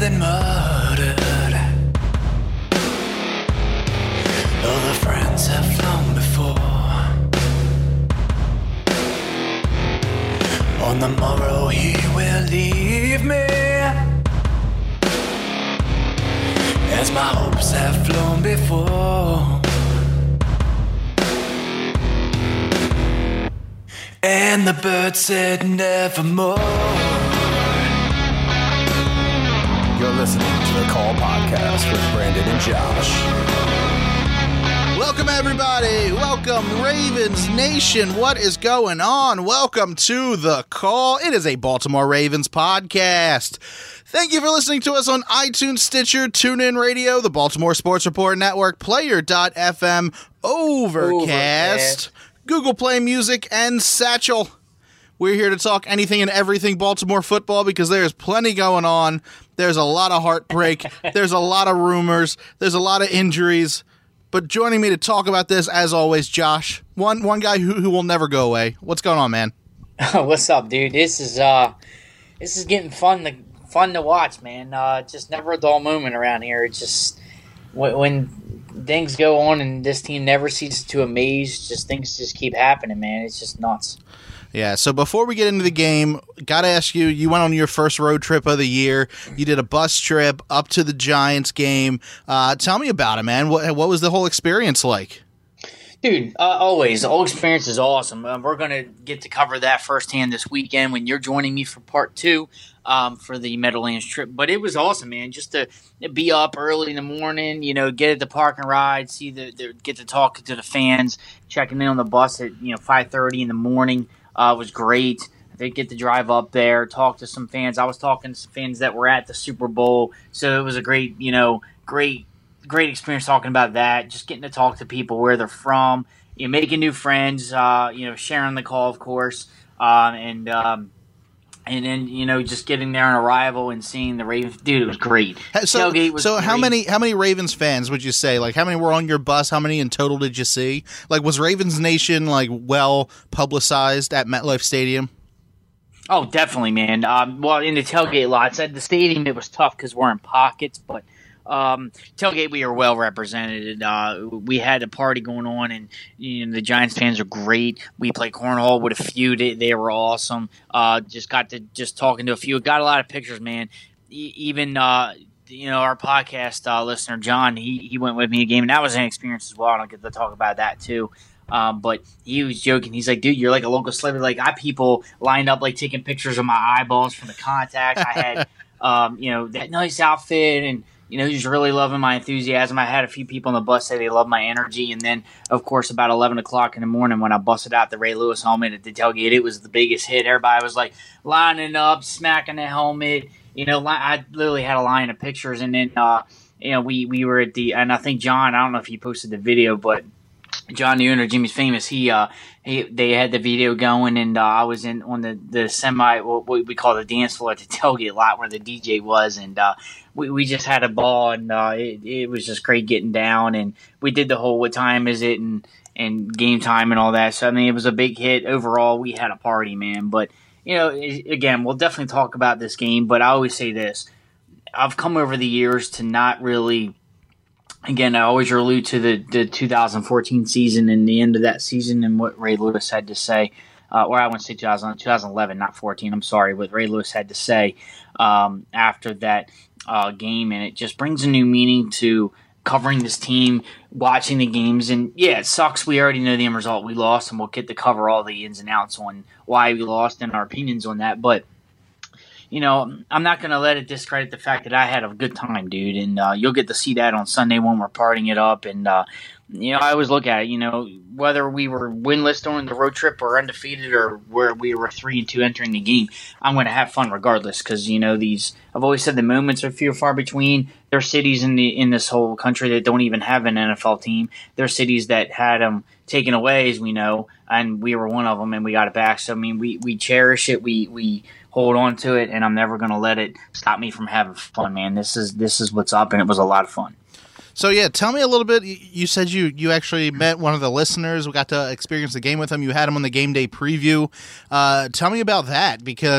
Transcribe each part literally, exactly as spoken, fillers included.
been murdered. All the friends have flown before. On the morrow he will leave me, as my hopes have flown before. And the bird said nevermore. You're listening to the Call Podcast with Brandon and Josh. Welcome, everybody. Welcome, Ravens Nation. What is going on? Welcome to The Call. It is a Baltimore Ravens podcast. Thank you for listening to us on iTunes, Stitcher, TuneIn Radio, the Baltimore Sports Report Network, Player dot f m, Overcast, Overcast, Google Play Music, and Satchel. We're here to talk anything and everything Baltimore football because there's plenty going on. There's a lot of heartbreak. There's a lot of rumors. There's a lot of injuries. But joining me to talk about this, as always, Josh, one one guy who, who will never go away. What's going on, man? What's up, dude? This is uh, this is getting fun to fun to watch, man. Uh, just never a dull moment around here. It's just when, when things go on and this team never ceases to amaze. Just things just keep happening, man. It's just nuts. Yeah, so before we get into the game, got to ask you, you went on your first road trip of the year. You did a bus trip up to the Giants game. Uh, tell me about it, man. What, what was the whole experience like? Dude, uh, always. The whole experience is awesome. Uh, we're going to get to cover that firsthand this weekend when you're joining me for part two um, for the Meadowlands trip. But it was awesome, man, just to be up early in the morning, you know, get at the park and ride, see the, the get to talk to the fans, checking in on the bus at, you know, five thirty in the morning. Uh, was great. I did get to drive up there, talk to some fans. I was talking to some fans that were at the Super Bowl, so it was a great, you know, great, great experience talking about that. Just getting to talk to people where they're from, you know, making new friends. Uh, you know, sharing the call, of course, uh, and um, and then you know, just getting there on arrival and seeing the Ravens. Dude, it was great. So, Tailgate was so great. how many how many Ravens fans would you say? Like, how many were on your bus? How many in total did you see? Like, was Ravens Nation like well publicized at MetLife Stadium? Oh, definitely, man. Um, well, in the tailgate lots at the stadium, it was tough because we're in pockets, but um, tailgate we were well represented. Uh, we had a party going on, and you know, the Giants fans are great. We played cornhole with a few; they, they were awesome. Uh, just got to just talking to a few. Got a lot of pictures, man. E- even uh, you know, our podcast uh, listener John, he he went with me a game, and that was an experience as well. And I'll get to talk about that too. Um, but he was joking. He's like, dude, you're like a local celebrity. Like, I had people lined up, like, taking pictures of my eyeballs from the contacts. I had, um, you know, that nice outfit, and, you know, he was really loving my enthusiasm. I had a few people on the bus say they loved my energy. And then, of course, about eleven o'clock in the morning when I busted out the Ray Lewis helmet at the tailgate, it was the biggest hit. Everybody was, like, lining up, smacking the helmet. You know, I literally had a line of pictures. And then, uh, you know, we, we were at the – and I think John, I don't know if he posted the video, but – John, the owner, Jimmy's Famous, he, uh, he, they had the video going, and uh, I was in on the, the semi, what we call the dance floor at the tailgate lot where the D J was, and uh, we, we just had a ball, and uh, it, it was just great getting down, and we did the whole what time is it, and, and game time and all that. So, I mean, it was a big hit. Overall, we had a party, man. But, you know, again, we'll definitely talk about this game, but I always say this. I've come over the years to not really – Again, I always allude to the, the two thousand fourteen season and the end of that season and what Ray Lewis had to say. Uh, or I wouldn't say two thousand, twenty eleven, not fourteen, I'm sorry, what Ray Lewis had to say um, after that uh, game. And it just brings a new meaning to covering this team, watching the games. And, yeah, it sucks. We already know the end result. We lost, and we'll get to cover all the ins and outs on why we lost and our opinions on that. But, you know, I'm not going to let it discredit the fact that I had a good time, dude. And uh, you'll get to see that on Sunday when we're partying it up. And, uh, you know, I always look at it, you know, whether we were winless during the road trip or undefeated or where we were three and two entering the game, I'm going to have fun regardless because, you know, these – I've always said the moments are few and far between. There are cities in the in this whole country that don't even have an N F L team. There are cities that had them taken away, as we know, and we were one of them, and we got it back. So, I mean, we, we cherish it. We we – hold on to it, and I'm never going to let it stop me from having fun, man. This is this is what's up, and it was a lot of fun. So, yeah, tell me a little bit. You said you, you actually met one of the listeners. We got to experience the game with him. You had him on the game day preview. Uh, tell me about that because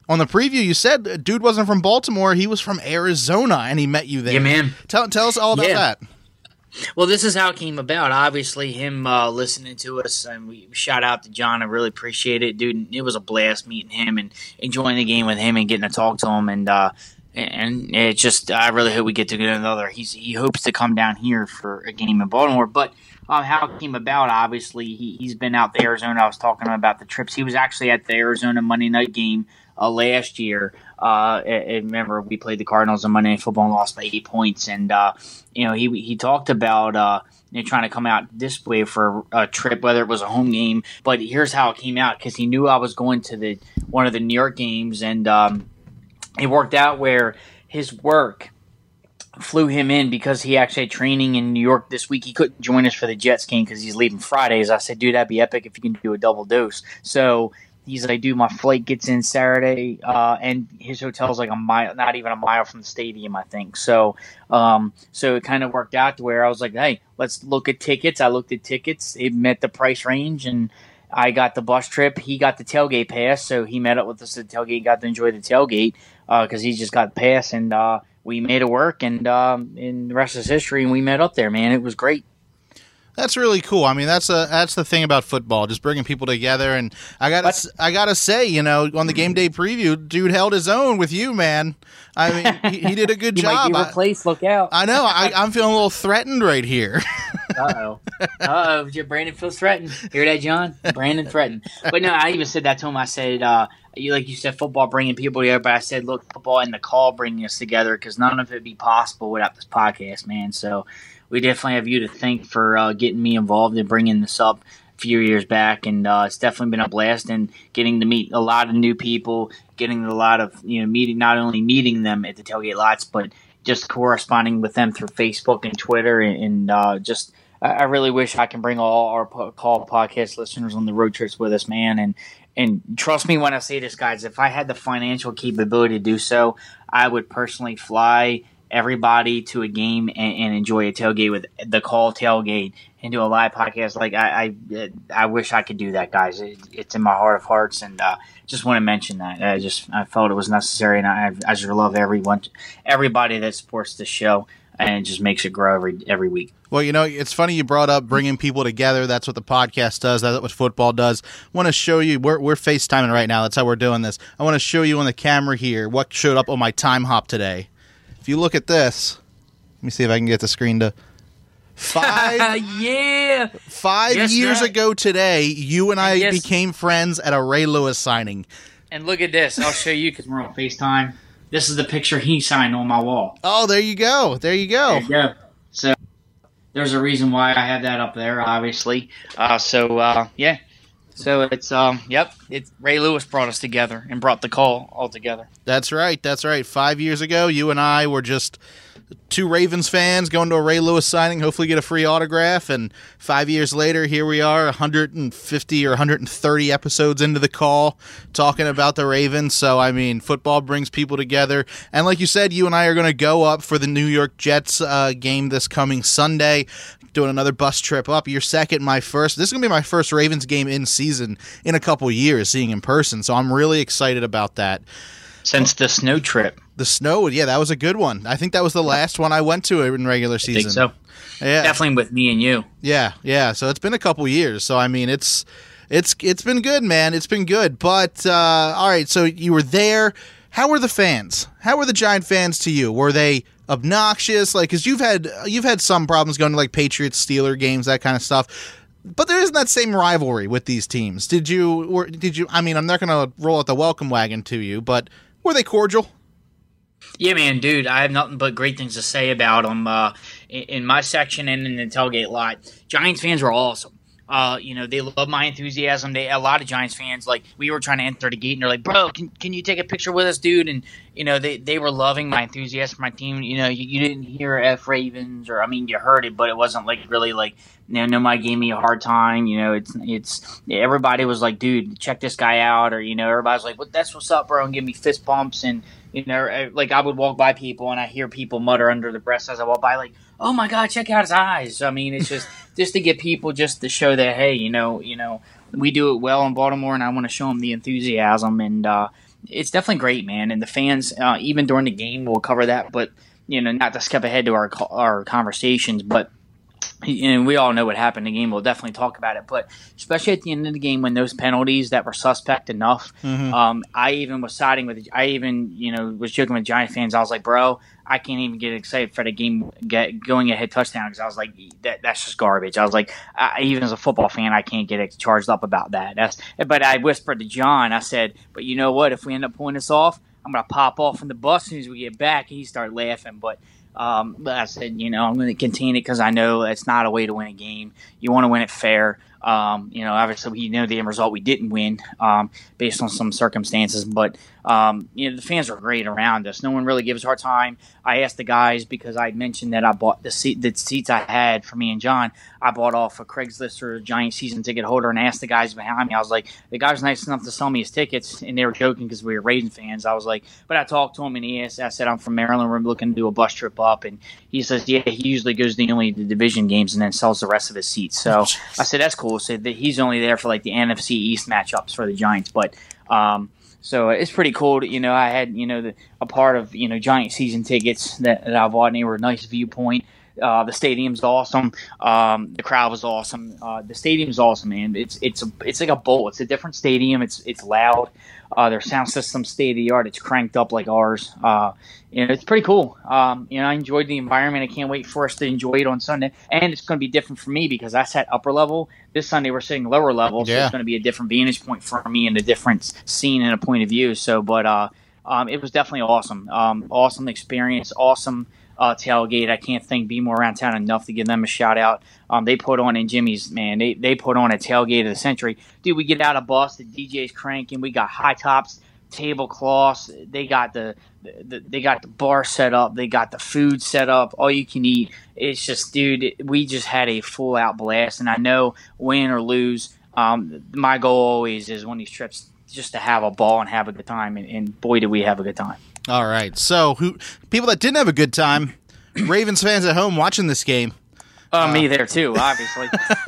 On the preview, you said dude wasn't from Baltimore; he was from Arizona, and he met you there. Yeah, man. Tell tell us all about Yeah. that. Well, this is how it came about. Obviously, him uh, listening to us, and we shout out to John. I really appreciate it, dude. It was a blast meeting him and enjoying the game with him and getting to talk to him. And uh, and it just, I really hope we get to get another. He's he hopes to come down here for a game in Baltimore. But um, how it came about, obviously, he he's been out to Arizona. I was talking to him about the trips. He was actually at the Arizona Monday night game uh, last year. Uh, and remember, we played the Cardinals on Monday Night Football and lost by eight points. And, uh, you know, he he talked about uh, you know, trying to come out this way for a trip, whether it was a home game. But here's how it came out, because he knew I was going to the one of the New York games, and um, it worked out where his work flew him in because he actually had training in New York this week. He couldn't join us for the Jets game because he's leaving Fridays. I said, dude, that'd be epic if you can do a double dose. So he's like, dude, my flight gets in Saturday, uh, and his hotel's like a mile, not even a mile from the stadium, I think. So, um, so it kind of worked out to where I was like, hey, let's look at tickets. I looked at tickets. It met the price range, and I got the bus trip. He got the tailgate pass, so he met up with us at the tailgate, got to enjoy the tailgate because uh, he just got the pass, and uh, we made it work, and, um, and the rest is history, and we met up there, man. It was great. That's really cool. I mean, that's a that's the thing about football, just bringing people together. And I got to I got to say, you know, on the game day preview, dude held his own with you, man. I mean, he, he did a good you job. Might be replaced. Look out! I, I know. I, I'm feeling a little threatened right here. Uh oh. Uh oh. Brandon feels threatened. Hear that, John? Brandon threatened. But no, I even said that to him. I said, uh, you like you said, football bringing people together. But I said, look, football and the call bringing us together, because none of it would be possible without this podcast, man. So we definitely have you to thank for uh, getting me involved and bringing this up a few years back, and uh, it's definitely been a blast, and getting to meet a lot of new people, getting a lot of, you know, meeting, not only meeting them at the tailgate lots, but just corresponding with them through Facebook and Twitter, and, and uh, just I really wish I can bring all our po- call podcast listeners on the road trips with us, man, and and trust me when I say this, guys, if I had the financial capability to do so, I would personally fly everybody to a game and, and enjoy a tailgate with the call tailgate and do a live podcast. Like I, I, I wish I could do that, guys. It, it's in my heart of hearts, and uh, just want to mention that. I just I felt it was necessary, and I, I just love everyone, everybody that supports the show, and it just makes it grow every every week. Well, you know, it's funny you brought up bringing people together. That's what the podcast does. That's what football does. I want to show you. We're, we're FaceTiming right now. That's how we're doing this. I want to show you on the camera here what showed up on my time hop today. If you look at this, let me see if I can get the screen to five. yeah, five Just years that. ago today, you and I yes. became friends at a Ray Lewis signing. And look at this. I'll show you because we're on FaceTime. This is the picture he signed on my wall. Oh, there you go. There you go. There you go. So there's a reason why I have that up there, obviously. Uh, so uh, yeah. So it's um yep, it's Ray Lewis brought us together and brought the call all together. That's right. That's right. Five years ago, you and I were just two Ravens fans going to a Ray Lewis signing, hopefully get a free autograph. And five years later, here we are, one hundred fifty or one hundred thirty episodes into the call, talking about the Ravens. So, I mean, football brings people together. And like you said, you and I are going to go up for the New York Jets uh, game this coming Sunday, doing another bus trip up. Your second, my first. This is going to be my first Ravens game in season in a couple years, seeing in person. So I'm really excited about that. Since the snow trip. The snow, yeah, that was a good one. I think that was the last one I went to in regular season. I think so. Yeah, definitely with me and you. Yeah, yeah. So it's been a couple years. So I mean, it's it's it's been good, man. It's been good. But uh, all right, so you were there. How were the fans? How were the Giant fans to you? Were they obnoxious? Like, because you've had you've had some problems going to like Patriots, Steeler games, that kind of stuff. But there isn't that same rivalry with these teams. Did you? Or did you? I mean, I'm not going to roll out the welcome wagon to you, but were they cordial? Yeah, man, dude, I have nothing but great things to say about them. Uh, in, in my section and in the tailgate lot, Giants fans were awesome. Uh, you know, they love my enthusiasm. They a lot of Giants fans, like, we were trying to enter the gate, and they're like, bro, can can you take a picture with us, dude? And, you know, they, they were loving my enthusiasm for my team. You know, you, you didn't hear F Ravens, or, I mean, you heard it, but it wasn't, like, really, like, you know, nobody gave me a hard time. You know, it's, it's, everybody was like, dude, check this guy out, or, you know, everybody's like, well, that's what's up, bro, and give me fist bumps, and, you know, like, I would walk by people, and I hear people mutter under their breath as I walk by, like, oh my God, check out his eyes. I mean, it's just just to get people just to show that, hey, you know, you know, we do it well in Baltimore, and I want to show them the enthusiasm. And uh, it's definitely great, man. And the fans, uh, even during the game, we'll cover that. But you know, not to skip ahead to our our conversations, but. And we all know what happened in the game. We'll definitely talk about it. But especially at the end of the game when those penalties that were suspect enough, mm-hmm. um, I even was siding with – I even, you know, was joking with Giant fans. I was like, bro, I can't even get excited for the game get, going ahead touchdown because I was like, that, that's just garbage. I was like, I, even as a football fan, I can't get charged up about that. That's, but I whispered to John, I said, but you know what? If we end up pulling this off, I'm going to pop off from the bus as soon as we get back. And he started laughing. But – Um, but I said, you know, I'm going to contain it because I know it's not a way to win a game. You want to win it fair. Um, you know, obviously we know the end result. We didn't win um, based on some circumstances, but um, you know the fans were great around us. No one really gives us a hard time. I asked the guys because I mentioned that I bought the seat, the seats I had for me and John. I bought off a Craigslist or a Giant season ticket holder and asked the guys behind me. I was like, the guy was nice enough to sell me his tickets, and they were joking because we were Ravens fans. I was like, but I talked to him and he asked, I said I'm from Maryland. We're looking to do a bus trip up, and he says, yeah, he usually goes to only the division games and then sells the rest of his seats. So I said that's cool. So that he's only there for like the N F C East matchups for the Giants, but um, so it's pretty cool. To, you know, I had you know the, a part of you know Giant season tickets that, that I bought, and they were a nice viewpoint. Uh, the stadium's awesome. Um, the crowd was awesome. Uh, the stadium's awesome, man. It's it's a, it's like a bowl. It's a different stadium. It's it's loud. Uh, their sound system state of the art. It's cranked up like ours. Uh, you know, it's pretty cool. Um, you know, I enjoyed the environment. I can't wait for us to enjoy it on Sunday. And it's going to be different for me because I sat upper level. This Sunday we're sitting lower level, so yeah. It's going to be a different vantage point for me and a different scene and a point of view. So, but uh, um, it was definitely awesome. Um, awesome experience. Awesome. Uh, tailgate. I can't thank Be More Around Town enough to give them a shout out. Um, they put on in Jimmy's, man, they they put on a tailgate of the century. Dude, we get out of bus, the D J's cranking, we got high tops, tablecloths, they got the, the they got the bar set up, they got the food set up, all you can eat. It's just, dude, we just had a full out blast, and I know win or lose, um, my goal always is on these trips just to have a ball and have a good time, and, and boy, did we have a good time. All right. So, who people that didn't have a good time, Ravens fans at home watching this game. Uh, uh, me there too, obviously.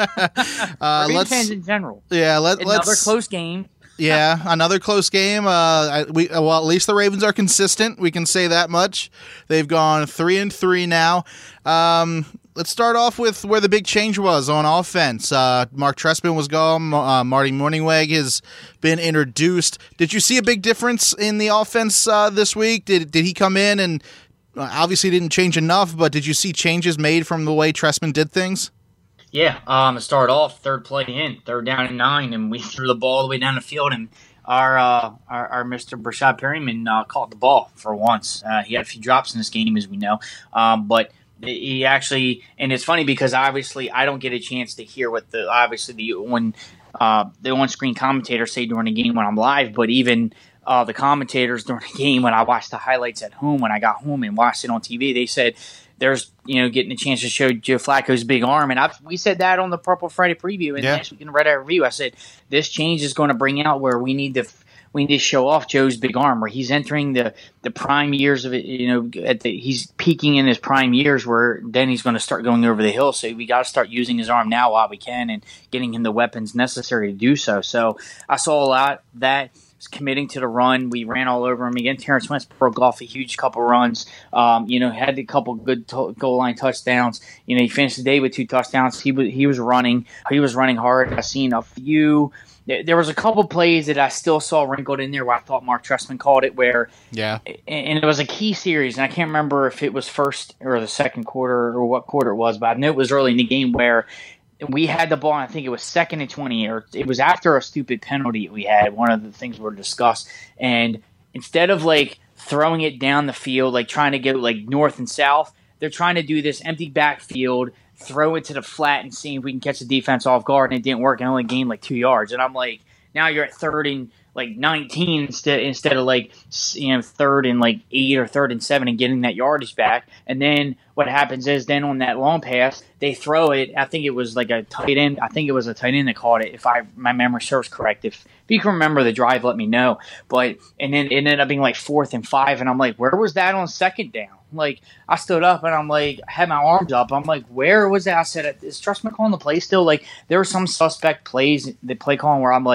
uh, Ravens let's, fans in general. Yeah, let, another let's close game. Yeah, another close game. Uh, I, we well, at least the Ravens are consistent. We can say that much. They've gone three and three now. Um, let's start off with where the big change was on offense. Uh, Mark Trestman was gone. Uh, Marty Mornhinweg has been introduced. Did you see a big difference in the offense uh, this week? Did did he come in and uh, obviously didn't change enough? But did you see changes made from the way Trestman did things? Yeah, um, to start off, third play in, third down and nine, and we threw the ball all the way down the field, and our uh, our, our Mister Brashad Perryman uh, caught the ball for once. Uh, he had a few drops in this game, as we know, um, but he actually, and it's funny because obviously I don't get a chance to hear what the obviously the when uh, the on-screen commentators say during the game when I'm live, but even uh, the commentators during the game when I watched the highlights at home when I got home and watched it on T V, they said. There's, you know, getting a chance to show Joe Flacco's big arm. And I've, we said that on the Purple Friday preview. And yeah. last week in the Red Eye Review, I said, this change is going to bring out where we need to we need to show off Joe's big arm, where he's entering the, the prime years of it. You know, at the, he's peaking in his prime years where then he's going to start going over the hill. So we got to start using his arm now while we can and getting him the weapons necessary to do so. So I saw a lot of that. Committing to the run. We ran all over him again. Terrence Wentz broke off a huge couple runs. Um, you know, had a couple good to- goal line touchdowns. You know, he finished the day with two touchdowns. He was he was running. He was running hard. I seen a few. There was a couple plays that I still saw wrinkled in there where I thought Mark Trestman called it. Where yeah, and it was a key series, and I can't remember if it was first or the second quarter or what quarter it was, but I know it was early in the game where. We had the ball, and I think it was second and twenty, or it was after a stupid penalty we had. One of the things we were discussed, and instead of like throwing it down the field, like trying to go like north and south, they're trying to do this empty backfield, throw it to the flat, and see if we can catch the defense off guard. And it didn't work, and only gained like two yards. And I'm like, now you're at third and like nineteen instead instead of like you know third and like eight or third and seven and getting that yardage back. And then what happens is then on that long pass they throw it. I think it was like a tight end. I think it was a tight end that caught it. If I my memory serves correct, if, if you can remember the drive, let me know. But and then it ended up being like fourth and five, and I'm like, where was that on second down? Like I stood up and I'm like, I had my arms up. I'm like, where was that? I said, is Trustman calling the play still? Like there were some suspect plays, the play calling where I'm like.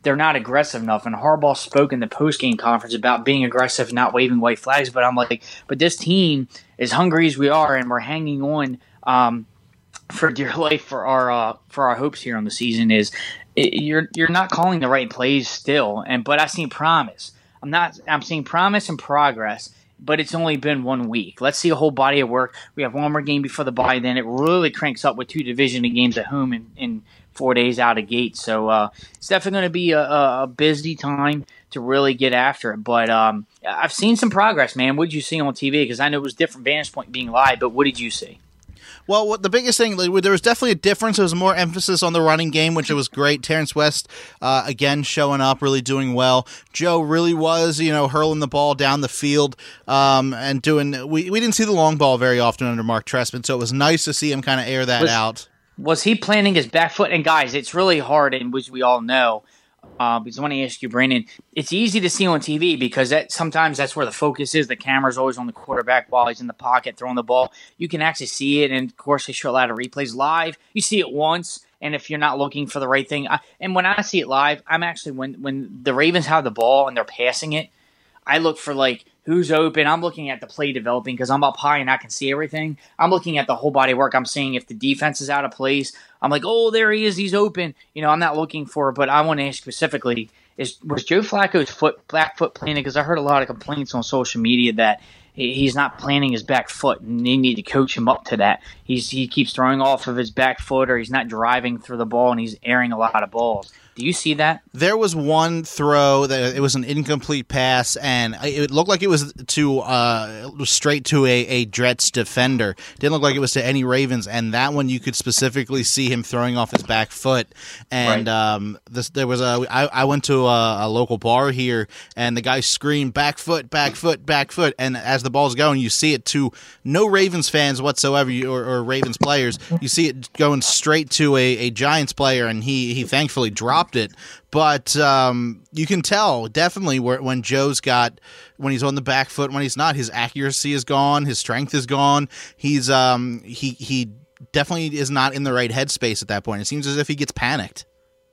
they're not aggressive enough. And Harbaugh spoke in the post-game conference about being aggressive, not waving white flags. But I'm like, but this team, as hungry as we are, and we're hanging on um, for dear life for our uh, for our hopes here on the season, is it, you're you're not calling the right plays still. And but I've seen promise. I'm not. I'm seeing promise and progress. But it's only been one week. Let's see a whole body of work. We have one more game before the bye. Then it really cranks up with two division games at home in, in four days out of gate. So uh, it's definitely going to be a, a busy time to really get after it. But um, I've seen some progress, man. What did you see on T V? Because I know it was different vantage point being live, but what did you see? Well, what the biggest thing, there was definitely a difference. There was more emphasis on the running game, which was great. Terrence West, uh, again, showing up, really doing well. Joe really was, you know, hurling the ball down the field um, and doing – we we didn't see the long ball very often under Mark Trestman, so it was nice to see him kind of air that was, out. Was he planting his back foot? And, guys, it's really hard, and which we all know. Uh, because I want to ask you, Brandon, it's easy to see on T V because that sometimes that's where the focus is. The camera's always on the quarterback while he's in the pocket throwing the ball. You can actually see it, and of course they show a lot of replays live. You see it once, and if you're not looking for the right thing, I, and when I see it live, I'm actually when when the Ravens have the ball and they're passing it, I look for like who's open. I'm looking at the play developing because I'm up high and I can see everything. I'm looking at the whole body of work. I'm seeing if the defense is out of place. I'm like, oh, there he is. He's open. You know, I'm not looking for it, but I want to ask specifically, is was Joe Flacco's foot, back foot planted? Because I heard a lot of complaints on social media that he, he's not planting his back foot, and they need to coach him up to that. He's He keeps throwing off of his back foot, or he's not driving through the ball, and he's airing a lot of balls. Do you see that? There was one throw that it was an incomplete pass, and it looked like it was to uh, straight to a, a Jets defender. Didn't look like it was to any Ravens, and that one you could specifically see him throwing off his back foot. And right. um, this, there was a. I, I went to a, a local bar here, and the guy screamed back foot, back foot, back foot, and as the ball's going, you see it to no Ravens fans whatsoever, or, or Ravens players. You see it going straight to a, a Giants player, and he he thankfully dropped it, but um, you can tell definitely where, when Joe's got when he's on the back foot, when he's not, his accuracy is gone, his strength is gone. He's um, he he definitely is not in the right headspace at that point. It seems as if he gets panicked.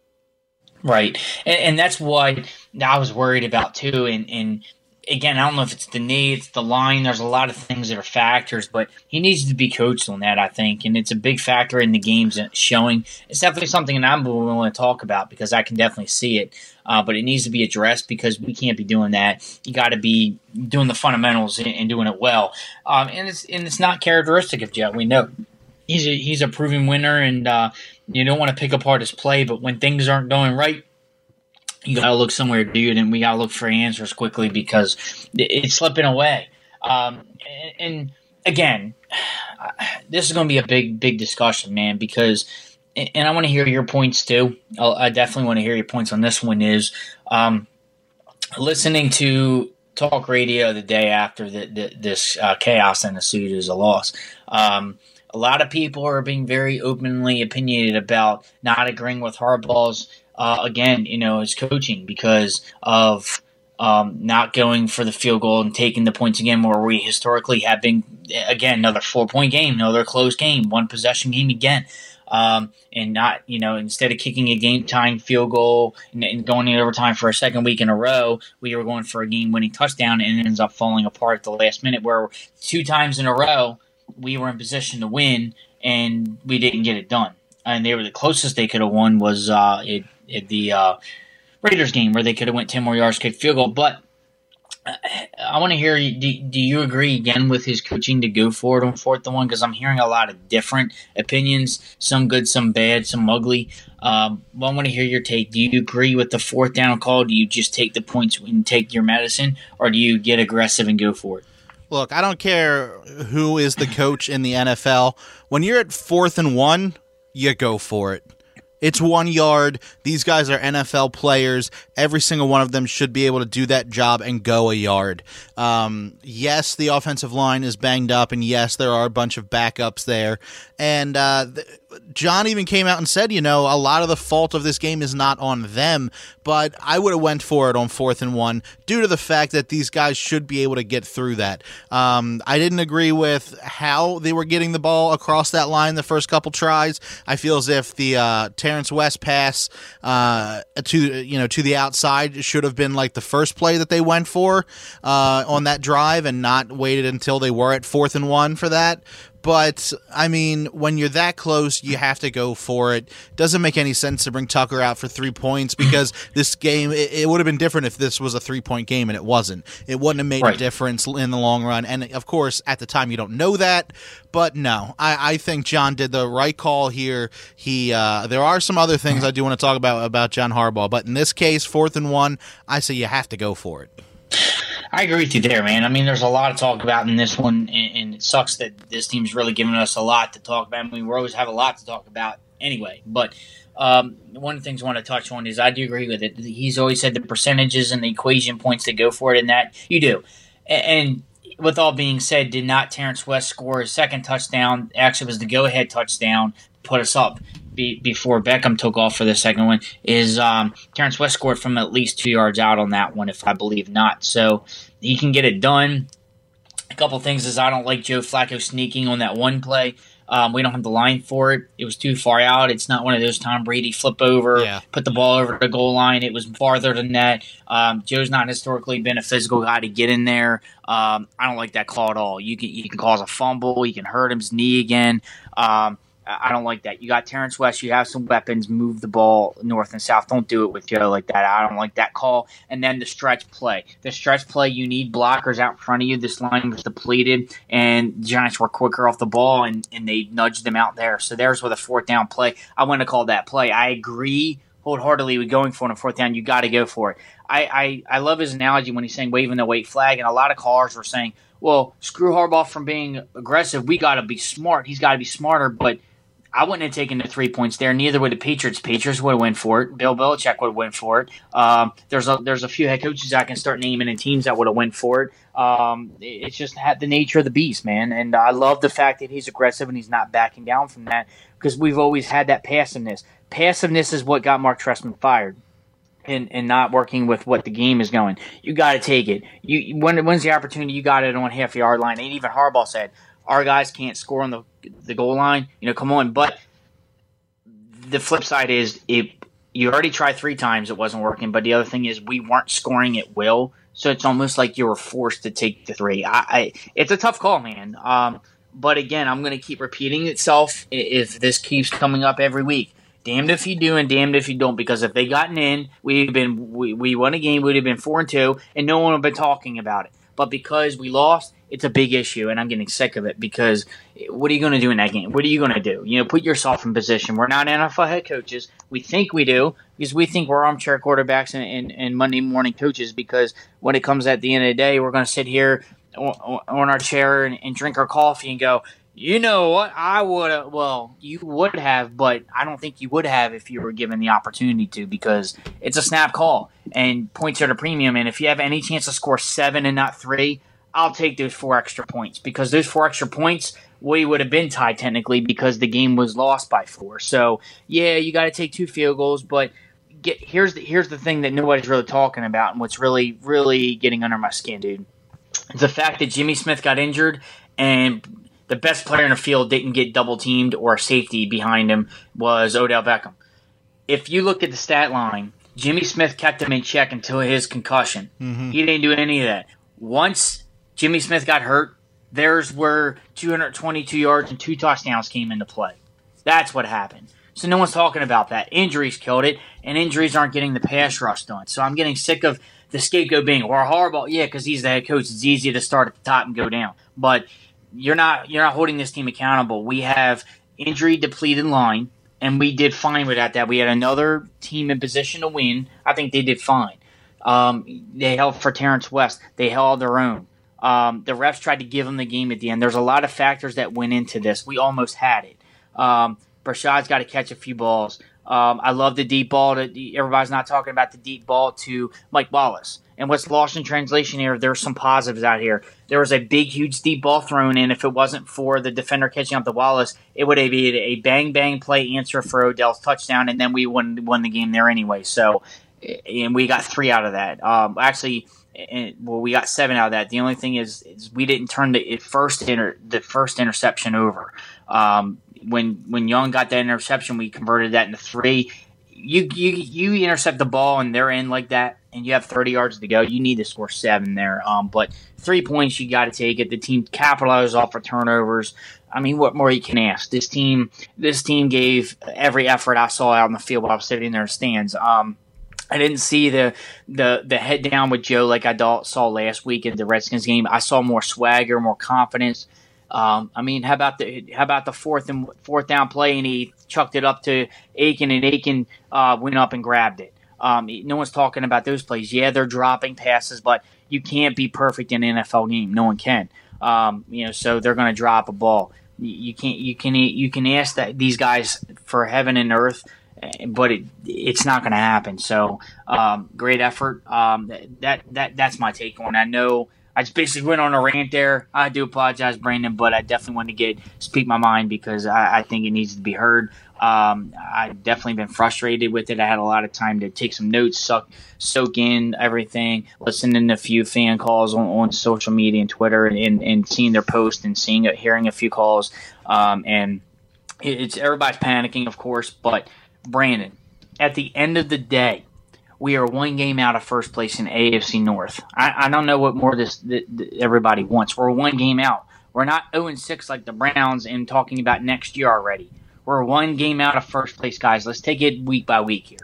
Right, and, and that's what I was worried about too. And, and again, I don't know if it's the knee, it's the line. There's a lot of things that are factors, but he needs to be coached on that, I think. And it's a big factor in the games showing. It's definitely something that I'm willing to talk about because I can definitely see it. Uh, but it needs to be addressed because we can't be doing that. You got to be doing the fundamentals and, and doing it well. Um, and it's and it's not characteristic of Joe. We know he's a, he's a proven winner, and uh, you don't want to pick apart his play. But when things aren't going right, you got to look somewhere, dude, and we got to look for answers quickly because it's slipping away. Um, and, and again, this is going to be a big, big discussion, man, because – and I want to hear your points too. I'll, I definitely want to hear your points on this one is um, listening to talk radio the day after the, the, this uh, chaos ensued is a loss. Um, a lot of people are being very openly opinionated about not agreeing with Harbaugh's Uh, again, you know, his coaching because of um, not going for the field goal and taking the points again, where we historically have been, again, another four-point game, another close game, one-possession game again. Um, and not, you know, instead of kicking a game-tying field goal and, and going in overtime for a second week in a row, we were going for a game-winning touchdown and it ends up falling apart at the last minute where two times in a row we were in position to win and we didn't get it done. And they were the closest they could have won was uh, it, it, the uh, Raiders game where they could have went ten more yards, kicked field goal. But uh, I want to hear, do, do you agree again with his coaching to go for it on fourth and one? Because I'm hearing a lot of different opinions, some good, some bad, some ugly. Um, well, I want to hear your take. Do you agree with the fourth down call? Do you just take the points and take your medicine? Or do you get aggressive and go for it? Look, I don't care who is the coach in the N F L. When you're at fourth and one, you go for it. It's one yard. These guys are N F L players. Every single one of them should be able to do that job and go a yard. Um, yes, the offensive line is banged up, and yes, there are a bunch of backups there. And uh, th- John even came out and said, you know, a lot of the fault of this game is not on them, but I would have went for it on fourth and one due to the fact that these guys should be able to get through that. Um, I didn't agree with how they were getting the ball across that line the first couple tries. I feel as if the uh, Terrence West pass uh, to you know to the outside should have been like the first play that they went for uh, on that drive and not waited until they were at fourth and one for that. But, I mean, when you're that close, you have to go for it. Doesn't make any sense to bring Tucker out for three points because this game, it, it would have been different if this was a three-point game, and it wasn't. It wouldn't have made right. a difference in the long run. And, of course, at the time, you don't know that. But, no, I, I think John did the right call here. He, uh, there are some other things I do want to talk about about John Harbaugh. But in this case, fourth and one, I say you have to go for it. I agree with you there, man. I mean, there's a lot to talk about in this one, and, and it sucks that this team's really giving us a lot to talk about. I mean, we always have a lot to talk about anyway. But um, one of the things I want to touch on is I do agree with it. He's always said the percentages and the equation points to go for it, and that you do. And, and with all being said, did not Terrence West score his second touchdown? Actually, it was the go-ahead touchdown to put us up be, before Beckham took off for the second one. Is um, Terrence West scored from at least two yards out on that one, if I believe not. So he can get it done. A couple things is I don't like Joe Flacco sneaking on that one play. Um, we don't have the line for it. It was too far out. It's not one of those Tom Brady flip over, yeah. put the ball over the goal line. It was farther than that. Um, Joe's not historically been a physical guy to get in there. Um, I don't like that call at all. You can you can cause a fumble. You can hurt his knee again. Um, I don't like that. You got Terrence West. You have some weapons. Move the ball north and south. Don't do it with Joe like that. I don't like that call. And then the stretch play. The stretch play, you need blockers out in front of you. This line was depleted, and the Giants were quicker off the ball, and, and they nudged them out there. So there's with a fourth down play. I wouldn't have called that play. I agree wholeheartedly with going for it on fourth down. You got to go for it. I, I, I love his analogy when he's saying waving the white flag, and a lot of callers were saying, well, screw Harbaugh from being aggressive. We got to be smart. He's got to be smarter, but I wouldn't have taken the three points there. Neither would the Patriots. Patriots would have went for it. Bill Belichick would have went for it. Um, there's a there's a few head coaches I can start naming and teams that would have went for it. Um, it's just had the nature of the beast, man. And I love the fact that he's aggressive and he's not backing down from that because we've always had that passiveness. Passiveness is what got Mark Trestman fired. And, and not working with what the game is going. You got to take it. You when when's the opportunity? You got it on half yard line. And even Harbaugh said, our guys can't score on the the goal line. You know, come on. But the flip side is, it you already tried three times, it wasn't working. But the other thing is, we weren't scoring at will, so it's almost like you were forced to take the three. I, I it's a tough call, man. Um, but again, I'm going to keep repeating itself if this keeps coming up every week. Damned if you do and damned if you don't, because if they gotten in, we'd been we, we won a game, we'd have been four and two, and no one would have been talking about it. But because we lost, it's a big issue, and I'm getting sick of it because what are you going to do in that game? What are you going to do? You know, put yourself in position. We're not N F L head coaches. We think we do because we think we're armchair quarterbacks and, and, and Monday morning coaches because when it comes at the end of the day, we're going to sit here on, on our chair and, and drink our coffee and go, you know what, I would have, well, you would have, but I don't think you would have if you were given the opportunity to because it's a snap call and points are at a premium. And if you have any chance to score seven and not three, I'll take those four extra points because those four extra points, we would have been tied technically because the game was lost by four. So, yeah, you got to take two field goals, but get here's the, here's the thing that nobody's really talking about and what's really, really getting under my skin, dude. The fact that Jimmy Smith got injured and the best player in the field didn't get double-teamed or safety behind him was Odell Beckham. If you look at the stat line, Jimmy Smith kept him in check until his concussion. Mm-hmm. He didn't do any of that. Once Jimmy Smith got hurt, there's where two hundred twenty-two yards and two touchdowns came into play. That's what happened. So no one's talking about that. Injuries killed it, and injuries aren't getting the pass rush done. So I'm getting sick of the scapegoat being, well, Harbaugh, yeah, because he's the head coach. It's easy to start at the top and go down. But You're not you're not holding this team accountable. We have injury depleted line, and we did fine without that. We had another team in position to win. I think they did fine. Um, they held for Terrence West. They held their own. Um, the refs tried to give them the game at the end. There's a lot of factors that went into this. We almost had it. Um, Brashad's got to catch a few balls. Um, I love the deep ball. To, everybody's not talking about the deep ball to Mike Wallace. And what's lost in translation here, there's some positives out here. There was a big, huge deep ball thrown in. If it wasn't for the defender catching up to Wallace, it would have been a bang-bang play answer for Odell's touchdown, and then we won, won the game there anyway. So, and we got three out of that. Um, actually, well, we got seven out of that. The only thing is, is we didn't turn the first inter, the first interception over. Um, when when Young got that interception, we converted that into three. You you you intercept the ball and they're in like that, and you have thirty yards to go. You need to score seven there. Um, but three points, you got to take it. The team capitalized off of turnovers. I mean, what more you can ask? This team this team gave every effort I saw out in the field while I was sitting there in the stands. Um, I didn't see the the the head down with Joe like I saw last week at the Redskins game. I saw more swagger, more confidence. Um, I mean, how about the how about the fourth and fourth down play, and he chucked it up to Aiken, and Aiken uh, went up and grabbed it. Um, no one's talking about those plays. Yeah, they're dropping passes, but you can't be perfect in an N F L game. No one can. Um, you know, so they're going to drop a ball. You can't. You can. You can ask that these guys for heaven and earth, but it it's not going to happen. So um, great effort. Um, that that that's my take on it. I know. I just basically went on a rant there. I do apologize, Brandon, but I definitely want to get speak my mind because I, I think it needs to be heard. Um, I've definitely been frustrated with it. I had a lot of time to take some notes, suck, soak in everything, listening to a few fan calls on, on social media and Twitter, and, and, and seeing their posts and seeing hearing a few calls. Um, and it's everybody's panicking, of course. But Brandon, at the end of the day, we are one game out of first place in A F C North. I, I don't know what more this, this, this everybody wants. We're one game out. We're not oh and six like the Browns and talking about next year already. We're one game out of first place, guys. Let's take it week by week here.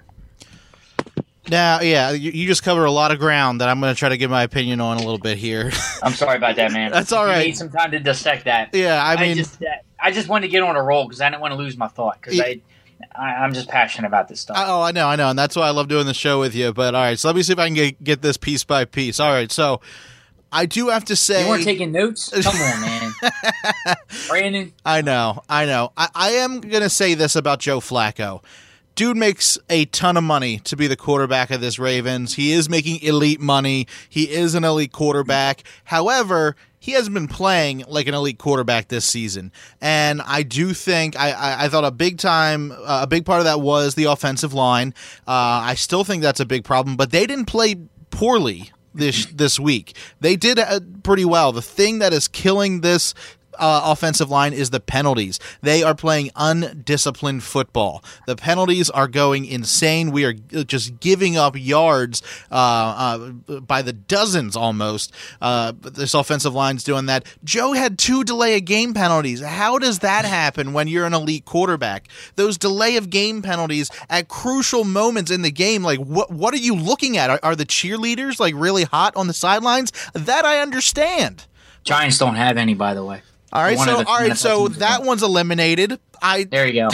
Now, yeah, you, you just cover a lot of ground that I'm going to try to give my opinion on a little bit here. I'm sorry about that, man. That's all right. You need some time to dissect that. Yeah, I mean, I just, I just wanted to get on a roll because I didn't want to lose my thought because I. I, I'm just passionate about this stuff. Oh, I know, I know, and that's why I love doing the show with you. But all right, so let me see if I can get, get this piece by piece. All right, so I do have to say, you weren't taking notes. Come on, man, Brandon. I know, I know. I, I am gonna say this about Joe Flacco. Dude makes a ton of money to be the quarterback of this Ravens. He is making elite money. He is an elite quarterback. However, he hasn't been playing like an elite quarterback this season. And I do think, I, I, I thought a big time, uh, a big part of that was the offensive line. Uh, I still think that's a big problem, but they didn't play poorly this this week. They did uh, pretty well. The thing that is killing this Uh, offensive line is the penalties. They are playing undisciplined football. The penalties are going insane. We are just giving up yards uh, uh, by the dozens almost. Uh, this offensive line's doing that. Joe had two delay of game penalties. How does that happen when you're an elite quarterback? Those delay of game penalties at crucial moments in the game, like what what are you looking at? Are, are the cheerleaders like really hot on the sidelines? That I understand. Giants don't have any, by the way. All right, so all right, so that one's eliminated. I there you go.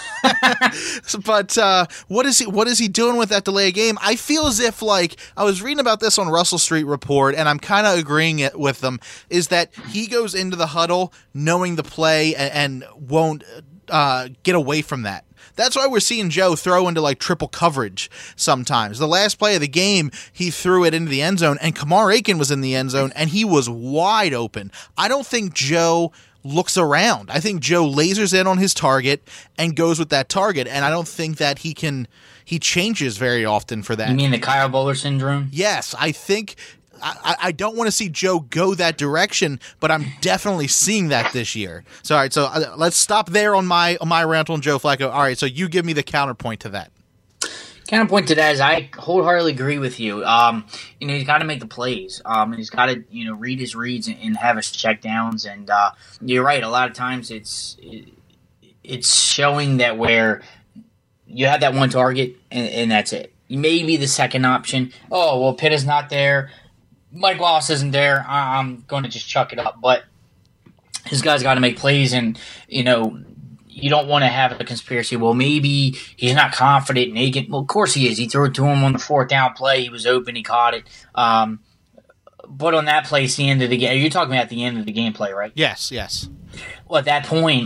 But uh, what is he? What is he doing with that delay of game? I feel as if, like, I was reading about this on Russell Street Report, and I'm kind of agreeing it with them. Is that he goes into the huddle knowing the play and, and won't uh, get away from that. That's why we're seeing Joe throw into like triple coverage sometimes. The last play of the game, he threw it into the end zone, and Kamar Aiken was in the end zone, and he was wide open. I don't think Joe looks around. I think Joe lasers in on his target and goes with that target, and I don't think that he can he changes very often for that. You mean the Kyle Bowler syndrome? Yes, I think I, I don't want to see Joe go that direction, but I'm definitely seeing that this year. So, all right, so uh, let's stop there on my on my rant on Joe Flacco. All right, so you give me the counterpoint to that. Counterpoint to that is I wholeheartedly agree with you. Um, you know, he's got to make the plays. Um, he's got to, you know, read his reads and, and have his checkdowns. And uh, you're right. A lot of times it's it, it's showing that where you have that one target and, and that's it. Maybe the second option. Oh, well, Pitt is not there. Mike Wallace isn't there. I'm going to just chuck it up. But his guys got to make plays, and, you know, you don't want to have a conspiracy. Well, maybe he's not confident and he can. Well, of course he is. He threw it to him on the fourth down play. He was open. He caught it. Um, but on that play, it's the end of the game. You're talking about the end of the gameplay, right? Yes, yes. Well, at that point,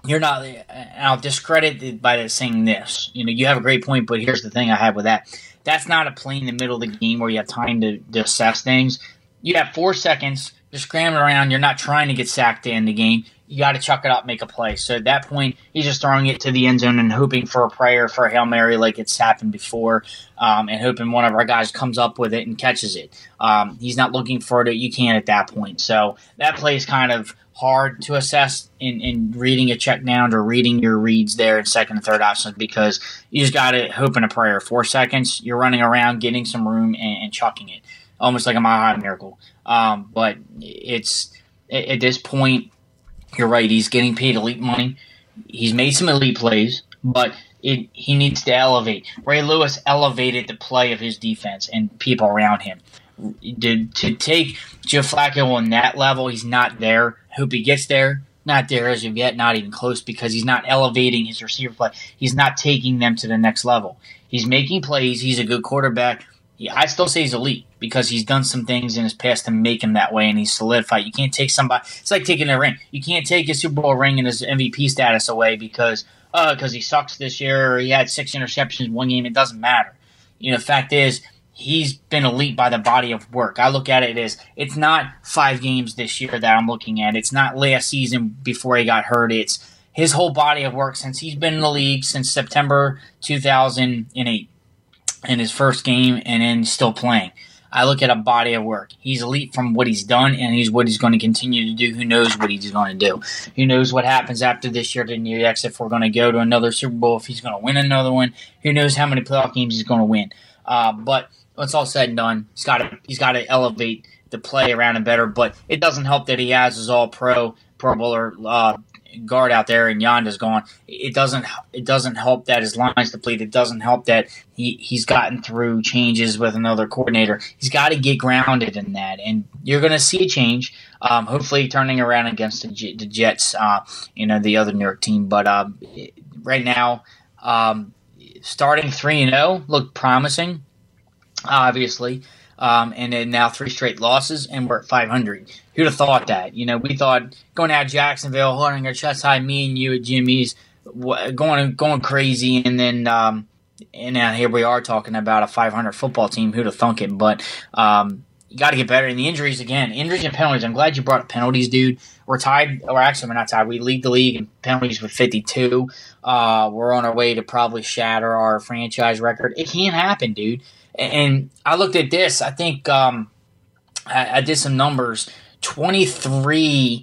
you're not, and I'll discredit it by saying this. You know, you have a great point, but here's the thing I have with that. That's not a play in the middle of the game where you have time to, to assess things. You have four seconds, you're scrambling around, you're not trying to get sacked to end the game. You got to chuck it up, make a play. So at that point, he's just throwing it to the end zone and hoping for a prayer for a Hail Mary like it's happened before, um, and hoping one of our guys comes up with it and catches it. Um, he's not looking for it. You can't at that point. So that play is kind of hard to assess in, in reading a check down or reading your reads there in second and third options because you just got to hope and a prayer. Four seconds, you're running around, getting some room, and, and chucking it, almost like a Mile High Miracle. Um, but it's at this point, you're right. He's getting paid elite money. He's made some elite plays, but it, he needs to elevate. Ray Lewis elevated the play of his defense and people around him. To, to take Joe Flacco on that level, he's not there. Hope he gets there. Not there as of yet, not even close, because he's not elevating his receiver play. He's not taking them to the next level. He's making plays. He's a good quarterback. I still say he's elite because he's done some things in his past to make him that way, and he's solidified. You can't take somebody – it's like taking a ring. You can't take his Super Bowl ring and his M V P status away because uh, because he sucks this year or he had six interceptions in one game. It doesn't matter. You know, the fact is he's been elite by the body of work. I look at it as it's not five games this year that I'm looking at. It's not last season before he got hurt. It's his whole body of work since he's been in the league since September two thousand eight. In his first game and then still playing. I look at a body of work. He's elite from what he's done, and he's what he's going to continue to do. Who knows what he's going to do? Who knows what happens after this year to New York, if we're going to go to another Super Bowl, if he's going to win another one. Who knows how many playoff games he's going to win? Uh, but when it's all said and done, he's got to he's got to elevate the play around him better. But it doesn't help that he has his all-pro, Pro Bowler uh, guard out there, and Yonda's gone. It doesn't. It doesn't help that his line's depleted. It doesn't help that he he's gotten through changes with another coordinator. He's got to get grounded in that, and you're going to see a change. Um, hopefully, turning around against the, the Jets, uh, you know, the other New York team. But um, right now, um, starting three and zero looked promising, obviously. Um, and then now three straight losses, and we're at five hundred. Who'd have thought that? You know, we thought going out of Jacksonville, holding our chest high, me and you at Jimmy's, going going crazy, and then um, and now here we are talking about a five hundred football team. Who'd have thunk it? But um, you got to get better. And the injuries again, injuries and penalties. I'm glad you brought up penalties, dude. We're tied, or actually we're not tied. We lead the league in penalties with fifty-two. Uh, we're on our way to probably shatter our franchise record. It can't happen, dude. And I looked at this. I think um, I, I did some numbers. twenty-three,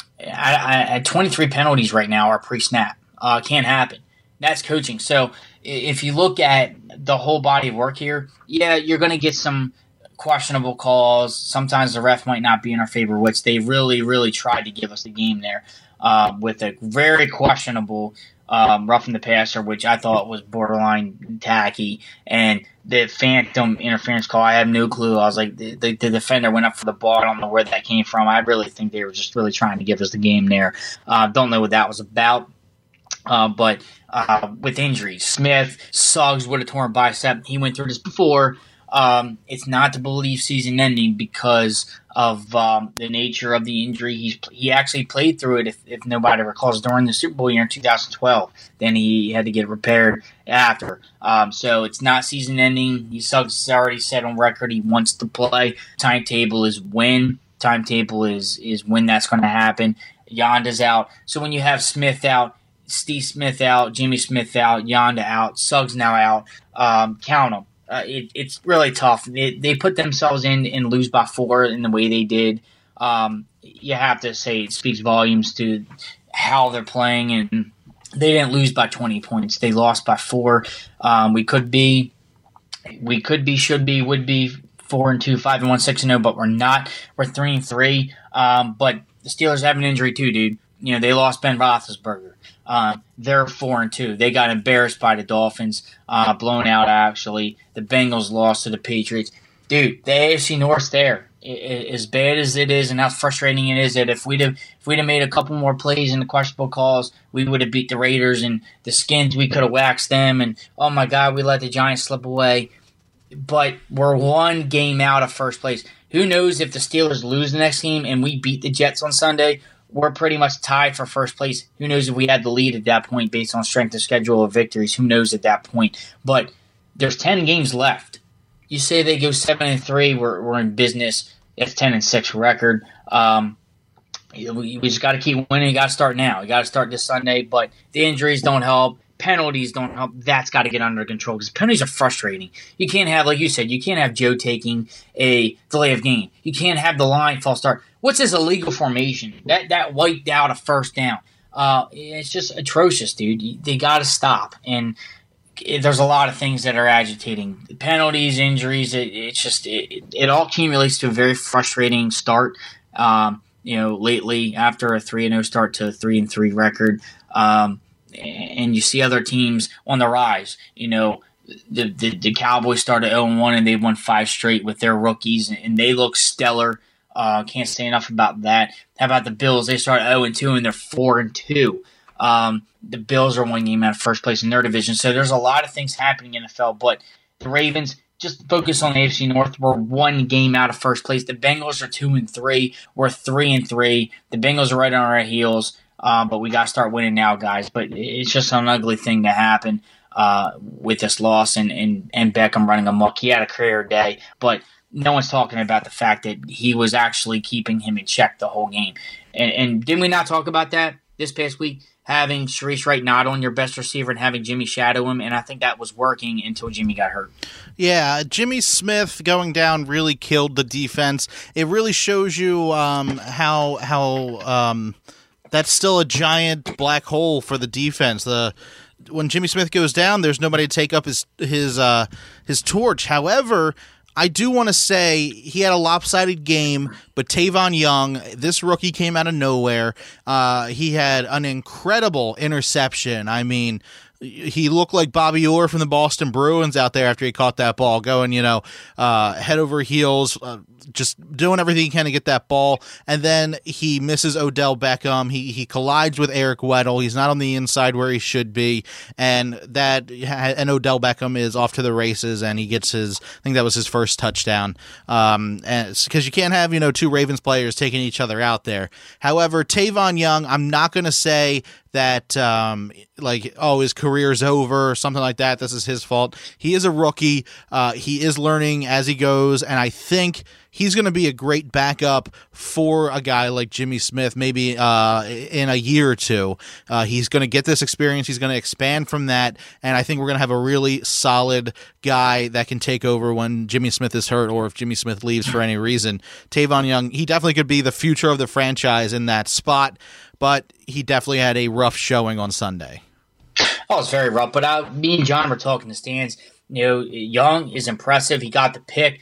I, I, twenty-three penalties right now are pre-snap. Uh, can't happen. That's coaching. So if you look at the whole body of work here, yeah, you're going to get some questionable calls. Sometimes the ref might not be in our favor, which they really, really tried to give us the game there uh, with a very questionable um, roughing the passer, which I thought was borderline tacky, and the phantom interference call, I have no clue. I was like, the, the, the defender went up for the ball. I don't know where that came from. I really think they were just really trying to give us the game there. Uh, don't know what that was about. Uh, but uh, with injuries, Smith, Suggs with a torn bicep. He went through this before. Um, it's not to believe season ending because of um, the nature of the injury. He's he actually played through it, if, if nobody recalls, during the Super Bowl year in two thousand twelve. Then he had to get repaired after. Um, so it's not season ending. He Suggs already said on record he wants to play. Timetable is when. Timetable is is when that's going to happen. Yonda's out. So when you have Smith out, Steve Smith out, Jimmy Smith out, Yonda out, Suggs now out, um, count them. Uh, it, it's really tough. They, they put themselves in and lose by four in the way they did. Um, you have to say it speaks volumes to how they're playing, and they didn't lose by twenty points. They lost by four. Um, we could be, we could be, should be, would be four and two, five and one, six and zero, but we're not. We're three and three. Um, but the Steelers have an injury too, dude. You know, they lost Ben Roethlisberger. Uh, they're four and two. They got embarrassed by the Dolphins, uh, blown out actually. The Bengals lost to the Patriots. Dude, the A F C North's there. It, it, as bad as it is, and how frustrating it is, that if we'd have if we'd have made a couple more plays in the questionable calls, we would have beat the Raiders, and the Skins, we could have waxed them. And oh my God, we let the Giants slip away. But we're one game out of first place. Who knows if the Steelers lose the next game and we beat the Jets on Sunday? we're pretty much tied for first place. Who knows if we had the lead at that point based on strength of schedule of victories? Who knows at that point? But there's ten games left. You say they go seven and three, we're we're in business. It's ten and six record. Um, we, we just got to keep winning. You got to start now. You got to start this Sunday. But the injuries don't help. Penalties don't help. That's got to get under control because penalties are frustrating. You can't have, like you said, you can't have Joe taking a delay of game. You can't have the line false start. What's this illegal formation? That that wiped out a first down. Uh, it's just atrocious, dude. They got to stop. And it, there's a lot of things that are agitating. Penalties, injuries. It, it's just it, it all accumulates to a very frustrating start. Um, you know, lately after a three and zero start to a three and three record. Um, And you see other teams on the rise. You know, the the, the Cowboys started oh and one and they won five straight with their rookies, and they look stellar. Uh, can't say enough about that. How about the Bills? They started oh and two and they're four and two. Um, the Bills are one game out of first place in their division. So there's a lot of things happening in the N F L. But the Ravens, just focus on the A F C North. We're one game out of first place. The Bengals are two and three. We're three and three. The Bengals are right on our heels. Uh, but we got to start winning now, guys. But it's just an ugly thing to happen uh, with this loss and, and, and Beckham running amok. He had a career day, but no one's talking about the fact that he was actually keeping him in check the whole game. And, and didn't we not talk about that this past week? Having Sharice Wright not on your best receiver and having Jimmy shadow him, and I think that was working until Jimmy got hurt. Yeah, Jimmy Smith going down really killed the defense. It really shows you um, how how um, – that's still a giant black hole for the defense. The when Jimmy Smith goes down, there's nobody to take up his his uh, his torch. However, I do want to say he had a lopsided game, but Tavon Young, this rookie came out of nowhere. Uh, he had an incredible interception. I mean, he looked like Bobby Orr from the Boston Bruins out there after he caught that ball, going, you know, uh, head over heels, uh, just doing everything he can to get that ball. And then he misses Odell Beckham. He he collides with Eric Weddle. He's not on the inside where he should be. And that and Odell Beckham is off to the races, and he gets his, I think that was his first touchdown. Um, and because you can't have, you know, two Ravens players taking each other out there. However, Tavon Young, I'm not going to say that um, like, oh, his career's over or something like that. This is his fault. He is a rookie. Uh, he is learning as he goes, and I think he's going to be a great backup for a guy like Jimmy Smith maybe uh, in a year or two. Uh, he's going to get this experience. He's going to expand from that, and I think we're going to have a really solid guy that can take over when Jimmy Smith is hurt or if Jimmy Smith leaves for any reason. Tavon Young, he definitely could be the future of the franchise in that spot, but he definitely had a rough showing on Sunday. Oh, it's very rough. But uh, me and John were talking the stands. You know, Young is impressive. He got the pick.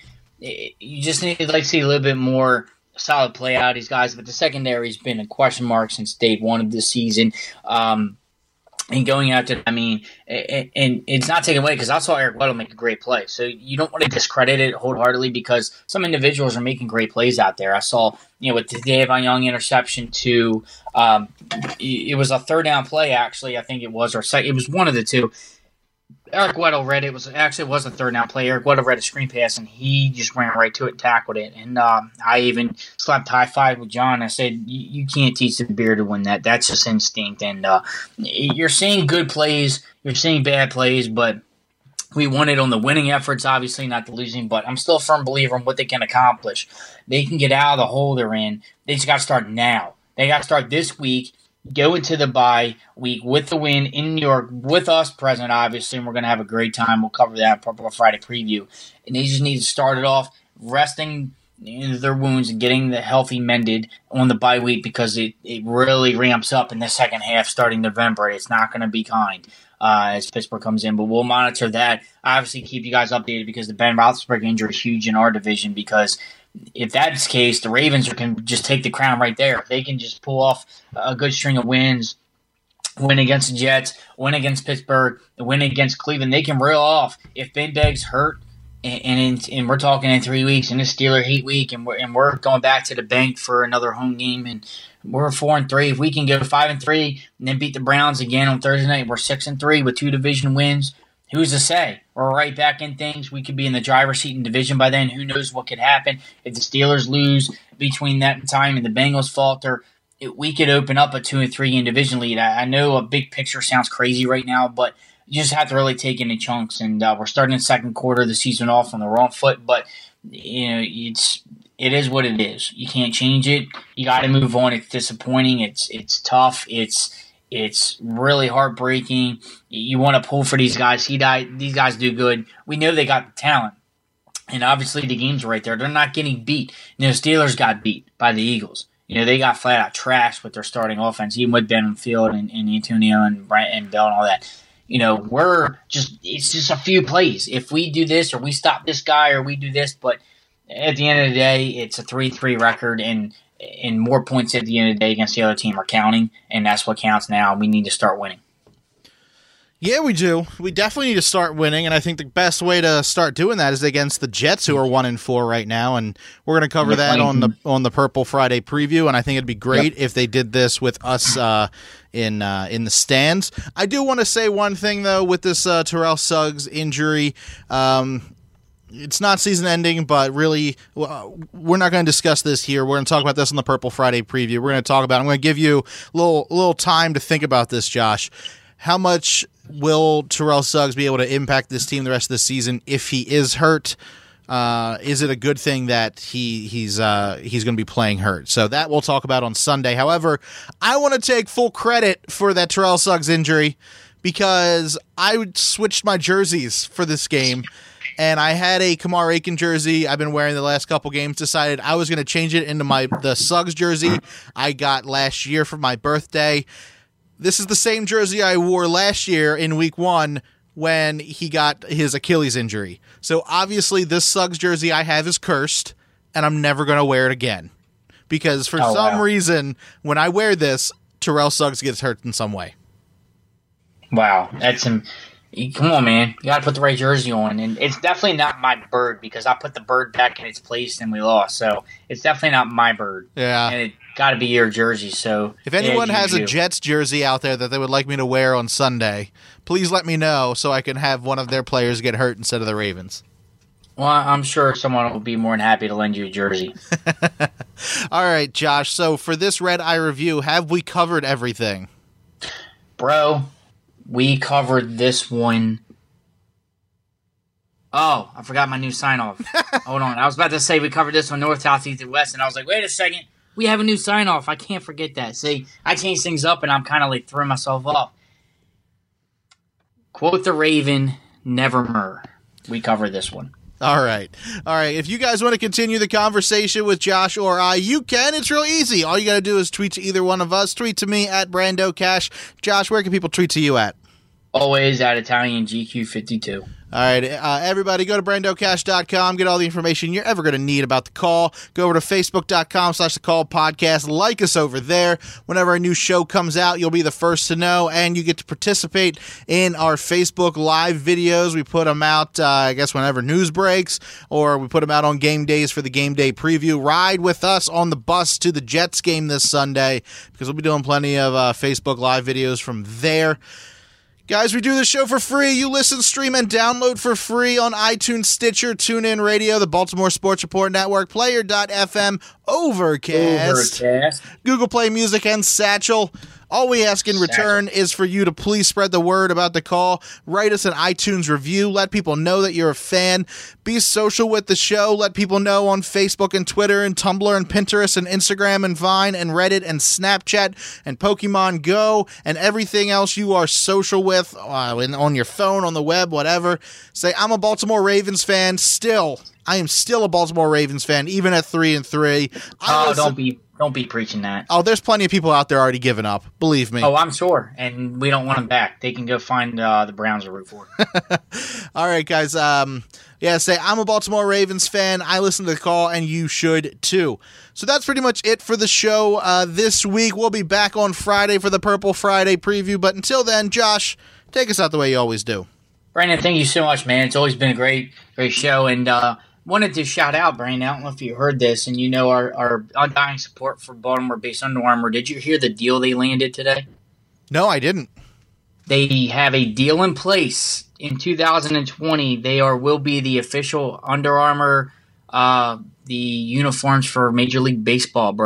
You just need to like see a little bit more solid play out of these guys. But the secondary's been a question mark since day one of the season. Um, and going after, I mean, and, and it's not taken away because I saw Eric Weddle make a great play. So you don't want to discredit it wholeheartedly because some individuals are making great plays out there. I saw, you know, with the Tavon Young interception to, um, it was a third down play actually. I think it was, or it was one of the two. Eric Weddle read it was actually it was a third down play. Eric Weddle read a screen pass and he just ran right to it and tackled it. And um, I even slapped high five with John. I said, "You can't teach the bear to win that. That's just instinct." And uh, you're seeing good plays, you're seeing bad plays, but we won it on the winning efforts, obviously not the losing. But I'm still a firm believer in what they can accomplish. They can get out of the hole they're in. They just got to start now. They got to start this week. Go into the bye week with the win in New York with us present, obviously, and we're going to have a great time. We'll cover that in Purple Friday preview. And they just need to start it off resting their wounds and getting the healthy mended on the bye week because it, it really ramps up in the second half starting November. It's not going to be kind uh, as Pittsburgh comes in, but we'll monitor that. Obviously, keep you guys updated because the Ben Roethlisberger injury is huge in our division because if that's the case, the Ravens can just take the crown right there. If they can just pull off a good string of wins, win against the Jets, win against Pittsburgh, win against Cleveland, they can reel off. If Ben Beggs hurt, and and, in, and we're talking in three weeks, in the Steeler Heat week, and we're, and we're going back to the bank for another home game, and we're four and three. If we can go five and three and then beat the Browns again on Thursday night, we're six and three with two division wins. Who's to say? We're right back in things. We could be in the driver's seat in division by then. Who knows what could happen if the Steelers lose between that time and the Bengals falter. it, we could open up a two and three game division lead. I, I know a big picture sounds crazy right now, but you just have to really take it in chunks. And uh, we're starting the second quarter of the season off on the wrong foot, but you know it's it is what it is. You can't change it. You got to move on. It's disappointing. It's it's tough. It's it's really heartbreaking. You want to pull for these guys. He died. These guys do good. We know they got the talent. And obviously the game's right there. They're not getting beat. You know, Steelers got beat by the Eagles. You know, they got flat out trashed with their starting offense, even with Ben Field and, and Antonio and Brent and Bell and all that. You know, we're just – it's just a few plays. If we do this or we stop this guy or we do this, but at the end of the day, it's a three three record, and, and more points at the end of the day against the other team are counting, and that's what counts now. We need to start winning. Yeah, we do. We definitely need to start winning, and I think the best way to start doing that is against the Jets, who are one and four right now. And we're going to cover that on the on the Purple Friday preview. And I think it'd be great yep. if they did this with us uh, in uh, in the stands. I do want to say one thing though with this uh, Terrell Suggs injury. Um, It's not season-ending, but really, well, we're not going to discuss this here. We're going to talk about this on the Purple Friday preview. We're going to talk about. I'm going to give you a little a little time to think about this, Josh. How much will Terrell Suggs be able to impact this team the rest of the season if he is hurt? Uh, is it a good thing that he he's uh, he's going to be playing hurt? So that we'll talk about on Sunday. However, I want to take full credit for that Terrell Suggs injury because I switched my jerseys for this game. And I had a Kamar Aiken jersey I've been wearing the last couple games. Decided I was going to change it into my the Suggs jersey I got last year for my birthday. This is the same jersey I wore last year in week one when he got his Achilles injury. So obviously this Suggs jersey I have is cursed, and I'm never going to wear it again. Because for oh, some wow. reason, when I wear this, Terrell Suggs gets hurt in some way. Wow, that's some. Come on, man. You got to put the right jersey on. And it's definitely not my bird because I put the bird back in its place and we lost. So it's definitely not my bird. Yeah. And it got to be your jersey. So if anyone yeah, has do. a Jets jersey out there that they would like me to wear on Sunday, please let me know so I can have one of their players get hurt instead of the Ravens. Well, I'm sure someone will be more than happy to lend you a jersey. All right, Josh. So for this Red Eye review, have we covered everything? Bro, we covered this one. Oh, I forgot my new sign-off. Hold on. I was about to say we covered this one north, south, east, and west, and I was like, wait a second. We have a new sign-off. I can't forget that. See, I change things up, and I'm kind of like throwing myself off. Quote the Raven, nevermore. We covered this one. All right. All right. If you guys want to continue the conversation with Josh or I, you can. It's real easy. All you got to do is tweet to either one of us. Tweet to me at Brando Cash. Josh, where can people tweet to you at? Always at Italian G Q fifty-two. All right, uh, everybody, go to brando cash dot com. Get all the information you're ever going to need about the call. Go over to facebook dot com slash the call podcast. Like us over there. Whenever a new show comes out, you'll be the first to know, and you get to participate in our Facebook Live videos. We put them out, uh, I guess, whenever news breaks, or we put them out on game days for the game day preview. Ride with us on the bus to the Jets game this Sunday, because we'll be doing plenty of uh, Facebook Live videos from there. Guys, we do this show for free. You listen, stream, and download for free on iTunes, Stitcher, TuneIn Radio, the Baltimore Sports Report Network, Player dot f m, Overcast, Overcast, Google Play Music, and Satchel. All we ask in return is for you to please spread the word about the call. Write us an iTunes review. Let people know that you're a fan. Be social with the show. Let people know on Facebook and Twitter and Tumblr and Pinterest and Instagram and Vine and Reddit and Snapchat and Pokemon Go and everything else you are social with uh, in, on your phone, on the web, whatever. Say, I'm a Baltimore Ravens fan still. I am still a Baltimore Ravens fan, even at three and three. I oh, listen- don't be... Don't be preaching that. Oh, there's plenty of people out there already giving up. Believe me. Oh, I'm sure. And we don't want them back. They can go find uh, the Browns to root for. All right, guys. Um, yeah, say, I'm a Baltimore Ravens fan. I listen to the call, and you should too. So that's pretty much it for the show uh, this week. We'll be back on Friday for the Purple Friday preview. But until then, Josh, take us out the way you always do. Brandon, thank you so much, man. It's always been a great, great show. And, uh, wanted to shout out, Brandon, I don't know if you heard this, and you know our, our undying support for Baltimore-based Under Armour. Did you hear the deal they landed today? No, I didn't. They have a deal in place. In two thousand twenty, they are will be the official Under Armour, uh, the uniforms for Major League Baseball, bro.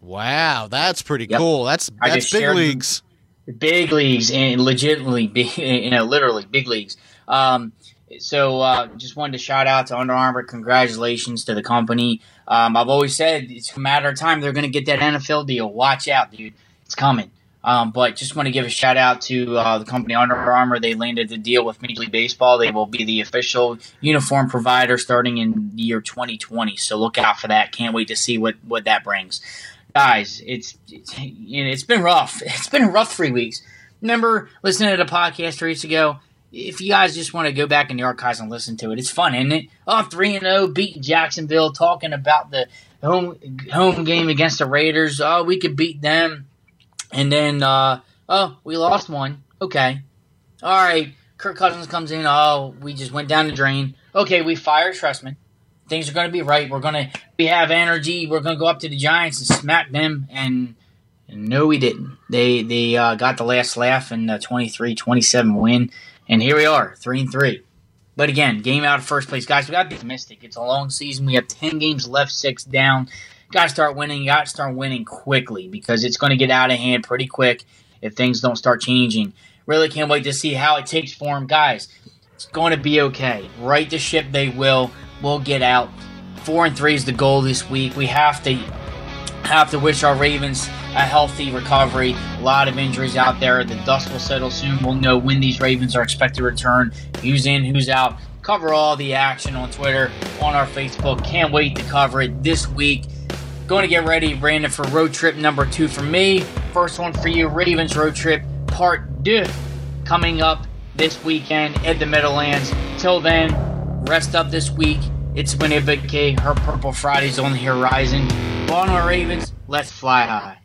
Wow, that's pretty Yep. cool. That's I that's just big shared- leagues. Big leagues and legitimately, big, you know, literally big leagues. Um, so uh, just wanted to shout out to Under Armour. Congratulations to the company. Um, I've always said it's a matter of time they're going to get that N F L deal. Watch out, dude. It's coming. Um, but just want to give a shout out to uh, the company Under Armour. They landed the deal with Major League Baseball. They will be the official uniform provider starting in the year twenty twenty. So look out for that. Can't wait to see what, what that brings. Guys, it's, it's you know, it's been rough. It's been a rough three weeks. Remember listening to the podcast three weeks ago? If you guys just want to go back in the archives and listen to it, it's fun, isn't it? Oh, three and oh, beating Jacksonville, talking about the home home game against the Raiders. Oh, we could beat them. And then, uh, oh, we lost one. Okay. All right. Kirk Cousins comes in. Oh, we just went down the drain. Okay, we fired Trestman. Things are going to be right. We're going to we have energy. We're going to go up to the Giants and smack them. And, and no, we didn't. They they uh, got the last laugh in the twenty-three twenty-seven win. And here we are, three and three. But again, game out of first place. Guys, we got to be optimistic. It's a long season. We have ten games left, six down. Got to start winning. You got to start winning quickly because it's going to get out of hand pretty quick if things don't start changing. Really can't wait to see how it takes form. Guys, it's going to be okay. Right the ship they will. We'll get out. Four and three is the goal this week. We have to have to wish our Ravens a healthy recovery. A lot of injuries out there. The dust will settle soon. We'll know when these Ravens are expected to return. Who's in, who's out. Cover all the action on Twitter, on our Facebook. Can't wait to cover it this week. Going to get ready, Brandon, for road trip number two for me. First one for you, Ravens road trip part two, coming up this weekend at the Meadowlands. Till then, rest up this week. It's Winnipeg K. Her Purple Friday's on the horizon. Baltimore Ravens, let's fly high.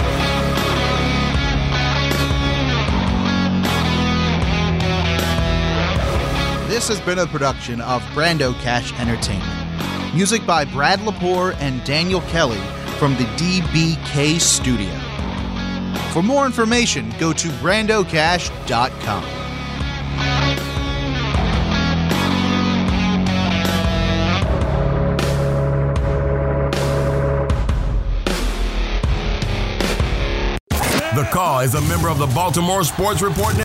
This has been a production of Brando Cash Entertainment. Music by Brad Lepore and Daniel Kelly from the D B K Studio. For more information, go to brando cash dot com. The Call is a member of the Baltimore Sports Report Network.